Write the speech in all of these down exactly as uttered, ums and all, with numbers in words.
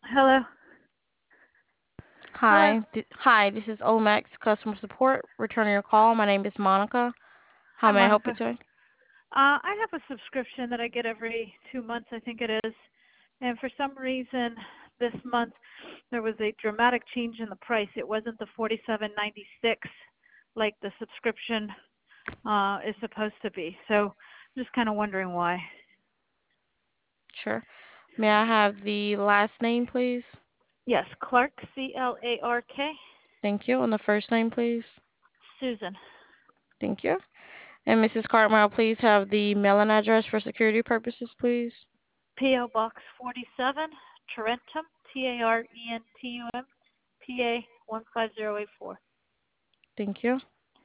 Hello. Hello. Hi, th- hi. This is Omax customer support. Returning your call. My name is Monica. How Hi, may I help Monica. you today? Uh, I have a subscription that I get every two months, I think it is. And for some reason, this month there was a dramatic change in the price. It wasn't the forty-seven ninety-six like the subscription uh, is supposed to be. So I'm just kind of wondering why. Sure. May I have the last name, please? Yes, Clark, C L A R K, Thank you. And the first name, please. Susan. Thank you. And Missus Cartmile, please have the mailing address for security purposes, please. P O. Box forty-seven, Tarentum, T A R E N T U M, P A one five zero eight four. Thank you.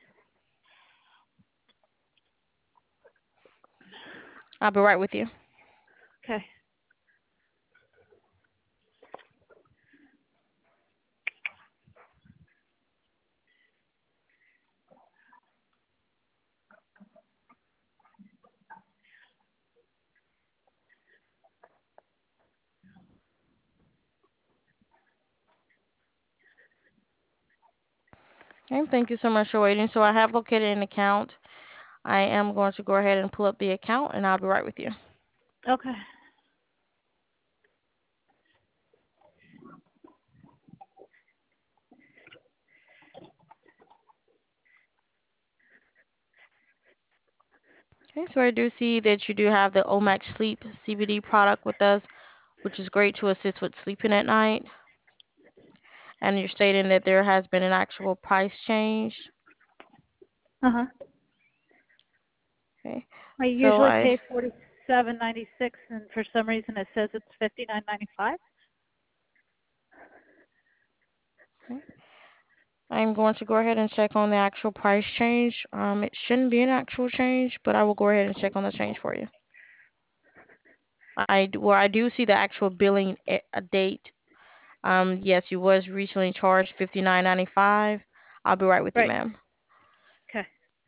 I'll be right with you. Okay. Okay, thank you so much for waiting. So I have located an account. I am going to go ahead and pull up the account, and I'll be right with you. Okay. Okay, so I do see that you do have the Omax Sleep C B D product with us, which is great to assist with sleeping at night. And you're stating that there has been an actual price change. Uh-huh. Okay, I so usually I, pay forty-seven ninety-six, and for some reason it says it's fifty-nine ninety-five. okay, I'm going to go ahead and check on the actual price change. Um, it shouldn't be an actual change, but I will go ahead and check on the change for you. I Where I do see the actual billing a a date. Um, yes, you was recently charged fifty-nine ninety-five. I'll be right with you, Right. ma'am. Okay.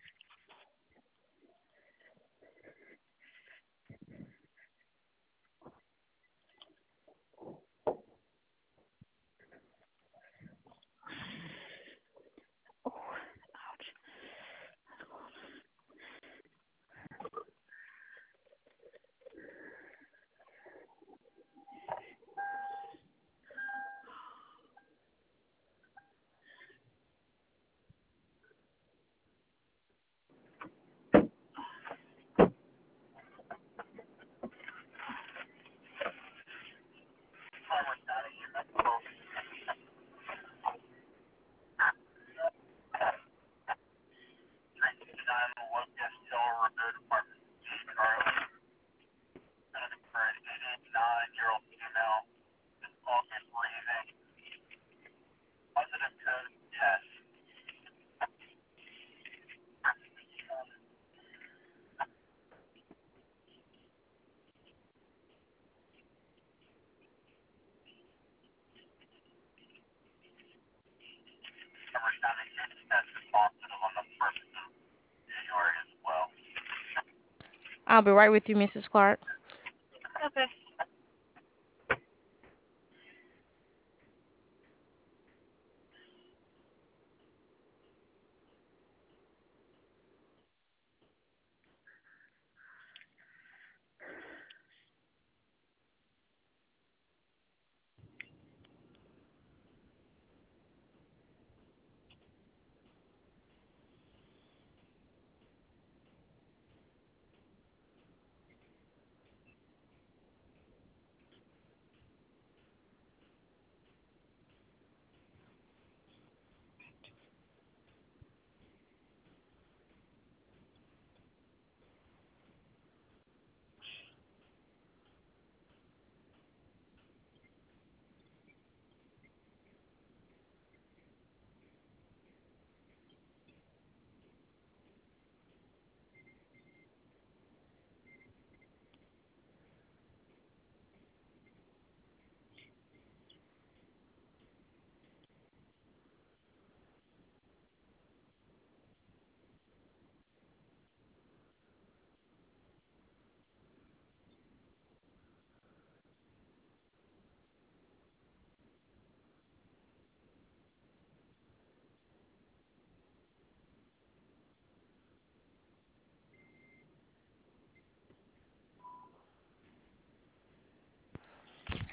Oh, ouch. I'll be right with you, Missus Clark. Okay.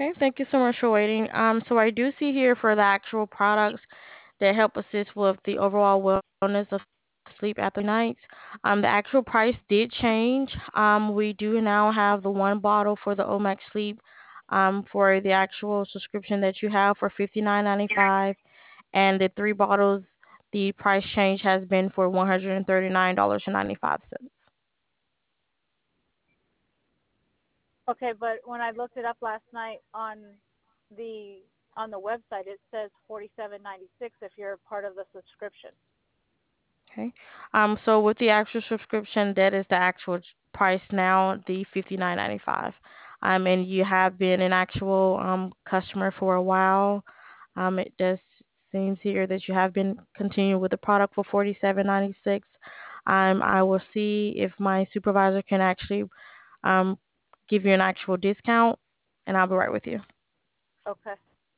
Okay, thank you so much for waiting. Um, so I do see here for the actual products that help assist with the overall wellness of sleep after nights. Um, the actual price did change. Um, we do now have the one bottle for the Omax Sleep, um, for the actual subscription that you have for fifty-nine ninety-five, and the three bottles, the price change has been for one hundred thirty-nine dollars and ninety-five cents. Okay, but when I looked it up last night on the on the website, it says forty-seven ninety-six if you're part of the subscription. Okay. Um, so with the actual subscription, that is the actual ch- price now, the fifty-nine ninety-five. Um, and you have been an actual um customer for a while. Um, it does seems here that you have been continuing with the product for forty-seven ninety-six. Um, I will see if my supervisor can actually um give you an actual discount, and I'll be right with you. Okay.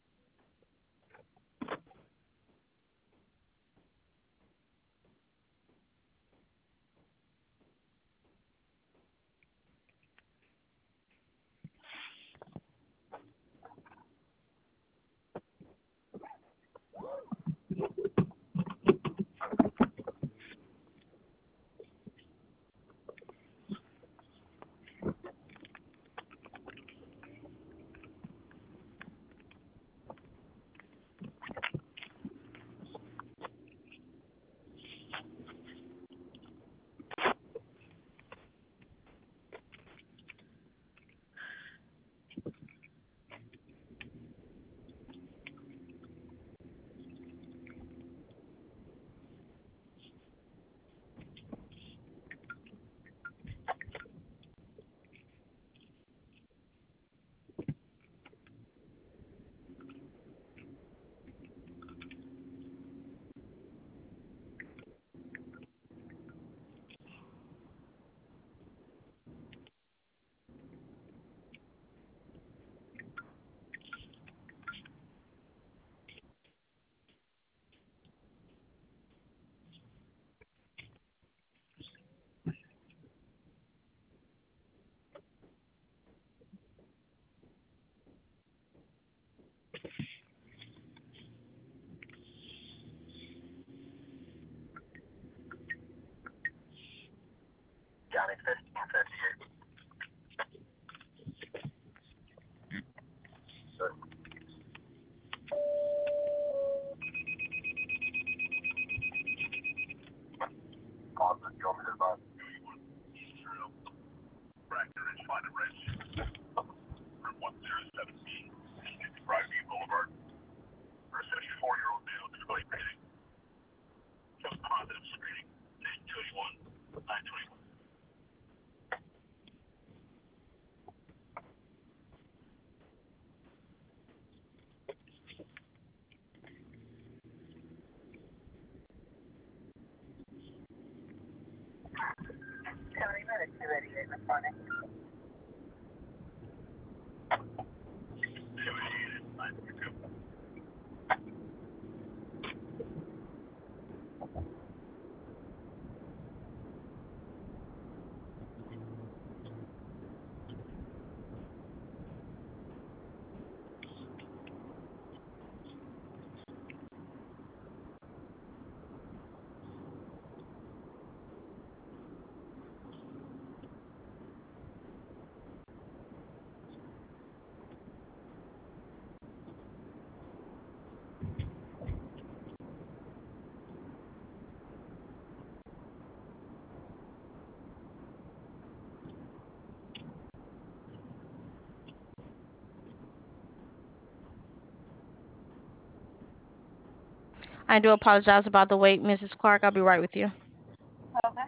I do apologize about the wait, Missus Clark. I'll be right with you. Okay.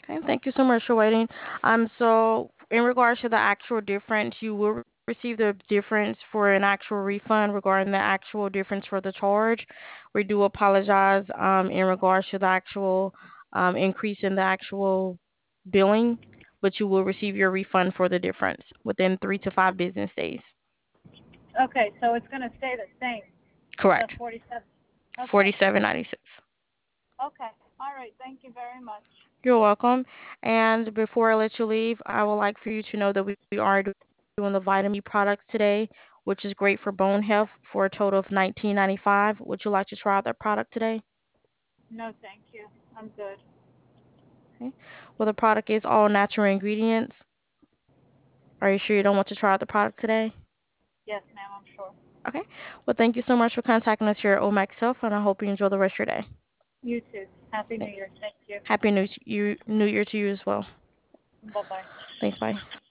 Okay, thank you so much for waiting. Um, so in regards to the actual difference, you will receive the difference for an actual refund regarding the actual difference for the charge. We do apologize um, in regards to the actual um, increase in the actual billing, but you will receive your refund for the difference within three to five business days. Okay, so it's going to stay the same, the Correct. forty-seven. Okay. Forty-seven ninety-six. Okay. All right. Thank you very much. You're welcome. And before I let you leave, I would like for you to know that we we are doing the vitamin E products today, which is great for bone health for a total of nineteen ninety-five. Would you like to try out that product today? No, thank you. I'm good. Okay. Well, the product is all natural ingredients. Are you sure you don't want to try out the product today? Yes, ma'am, I'm sure. Okay. Well, thank you so much for contacting us here at Omax Health, and I hope you enjoy the rest of your day. You too. Happy New Thank- Year. Thank you. Happy New, you, New Year to you as well. Bye-bye. Thanks. Bye.